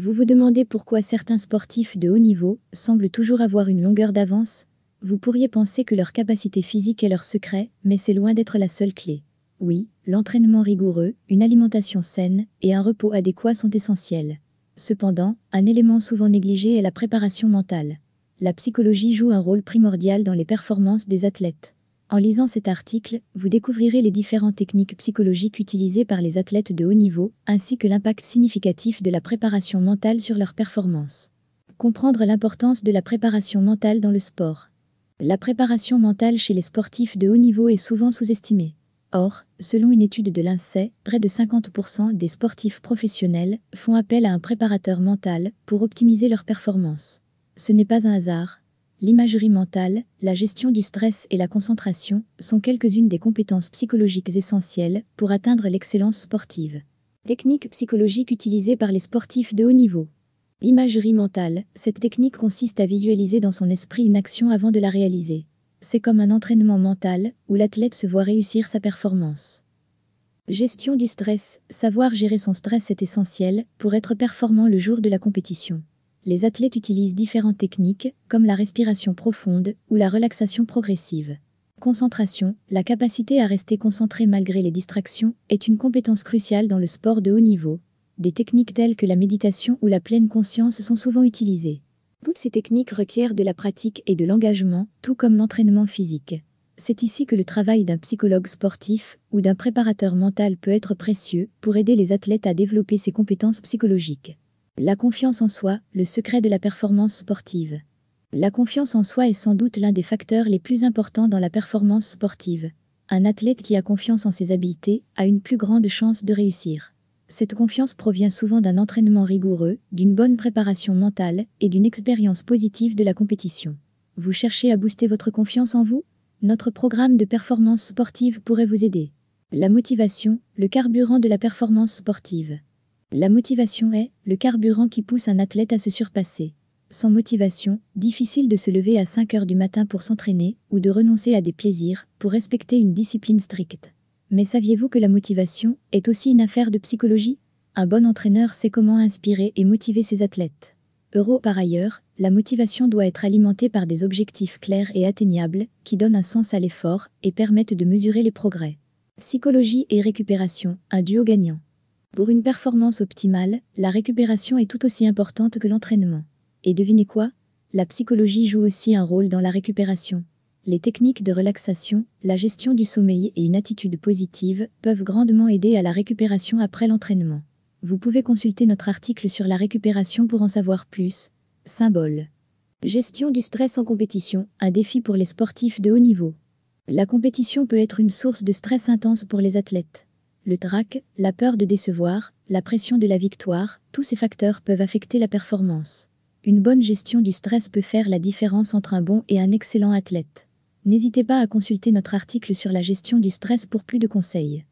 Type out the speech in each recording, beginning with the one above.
Vous vous demandez pourquoi certains sportifs de haut niveau semblent toujours avoir une longueur d'avance? Vous pourriez penser que leur capacité physique est leur secret, mais c'est loin d'être la seule clé. Oui, l'entraînement rigoureux, une alimentation saine et un repos adéquat sont essentiels. Cependant, un élément souvent négligé est la préparation mentale. La psychologie joue un rôle primordial dans les performances des athlètes. En lisant cet article, vous découvrirez les différentes techniques psychologiques utilisées par les athlètes de haut niveau, ainsi que l'impact significatif de la préparation mentale sur leurs performances. Comprendre l'importance de la préparation mentale dans le sport. La préparation mentale chez les sportifs de haut niveau est souvent sous-estimée. Or, selon une étude de l'INSEE, près de 50% des sportifs professionnels font appel à un préparateur mental pour optimiser leurs performances. Ce n'est pas un hasard. L'imagerie mentale, la gestion du stress et la concentration sont quelques-unes des compétences psychologiques essentielles pour atteindre l'excellence sportive. Technique psychologique utilisée par les sportifs de haut niveau. L'imagerie mentale, cette technique consiste à visualiser dans son esprit une action avant de la réaliser. C'est comme un entraînement mental où l'athlète se voit réussir sa performance. Gestion du stress, savoir gérer son stress est essentiel pour être performant le jour de la compétition. Les athlètes utilisent différentes techniques, comme la respiration profonde ou la relaxation progressive. Concentration, la capacité à rester concentré malgré les distractions, est une compétence cruciale dans le sport de haut niveau. Des techniques telles que la méditation ou la pleine conscience sont souvent utilisées. Toutes ces techniques requièrent de la pratique et de l'engagement, tout comme l'entraînement physique. C'est ici que le travail d'un psychologue sportif ou d'un préparateur mental peut être précieux pour aider les athlètes à développer ces compétences psychologiques. La confiance en soi, le secret de la performance sportive. La confiance en soi est sans doute l'un des facteurs les plus importants dans la performance sportive. Un athlète qui a confiance en ses habiletés a une plus grande chance de réussir. Cette confiance provient souvent d'un entraînement rigoureux, d'une bonne préparation mentale et d'une expérience positive de la compétition. Vous cherchez à booster votre confiance en vous? Notre programme de performance sportive pourrait vous aider. La motivation, le carburant de la performance sportive. La motivation est le carburant qui pousse un athlète à se surpasser. Sans motivation, difficile de se lever à 5 heures du matin pour s'entraîner ou de renoncer à des plaisirs pour respecter une discipline stricte. Mais saviez-vous que la motivation est aussi une affaire de psychologie? Un bon entraîneur sait comment inspirer et motiver ses athlètes. Par ailleurs, la motivation doit être alimentée par des objectifs clairs et atteignables qui donnent un sens à l'effort et permettent de mesurer les progrès. Psychologie et récupération, un duo gagnant. Pour une performance optimale, la récupération est tout aussi importante que l'entraînement. Et devinez quoi? La psychologie joue aussi un rôle dans la récupération. Les techniques de relaxation, la gestion du sommeil et une attitude positive peuvent grandement aider à la récupération après l'entraînement. Vous pouvez consulter notre article sur la récupération pour en savoir plus. Symbole. Gestion du stress en compétition, un défi pour les sportifs de haut niveau. La compétition peut être une source de stress intense pour les athlètes. Le trac, la peur de décevoir, la pression de la victoire, tous ces facteurs peuvent affecter la performance. Une bonne gestion du stress peut faire la différence entre un bon et un excellent athlète. N'hésitez pas à consulter notre article sur la gestion du stress pour plus de conseils.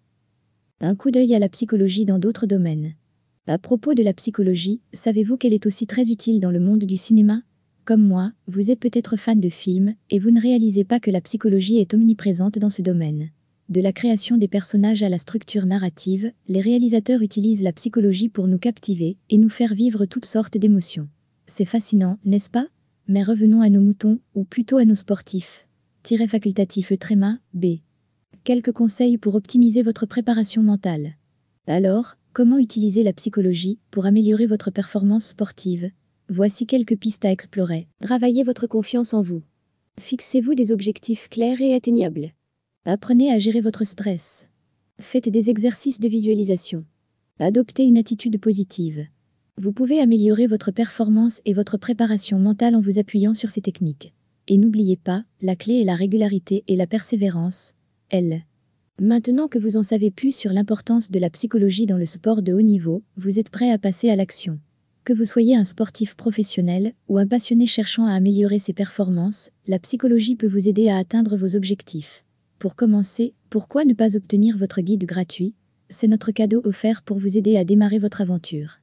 Un coup d'œil à la psychologie dans d'autres domaines. À propos de la psychologie, savez-vous qu'elle est aussi très utile dans le monde du cinéma? Comme moi, vous êtes peut-être fan de films et vous ne réalisez pas que la psychologie est omniprésente dans ce domaine. De la création des personnages à la structure narrative, les réalisateurs utilisent la psychologie pour nous captiver et nous faire vivre toutes sortes d'émotions. C'est fascinant, n'est-ce pas? Mais revenons à nos moutons, ou plutôt à nos sportifs. Facultatif tréma, B. Quelques conseils pour optimiser votre préparation mentale. Alors, comment utiliser la psychologie pour améliorer votre performance sportive? Voici quelques pistes à explorer. Travaillez votre confiance en vous. Fixez-vous des objectifs clairs et atteignables. Apprenez à gérer votre stress. Faites des exercices de visualisation. Adoptez une attitude positive. Vous pouvez améliorer votre performance et votre préparation mentale en vous appuyant sur ces techniques. Et n'oubliez pas, la clé est la régularité et la persévérance. Maintenant que vous en savez plus sur l'importance de la psychologie dans le sport de haut niveau, vous êtes prêt à passer à l'action. Que vous soyez un sportif professionnel ou un passionné cherchant à améliorer ses performances, la psychologie peut vous aider à atteindre vos objectifs. Pour commencer, pourquoi ne pas obtenir votre guide gratuit? C'est notre cadeau offert pour vous aider à démarrer votre aventure.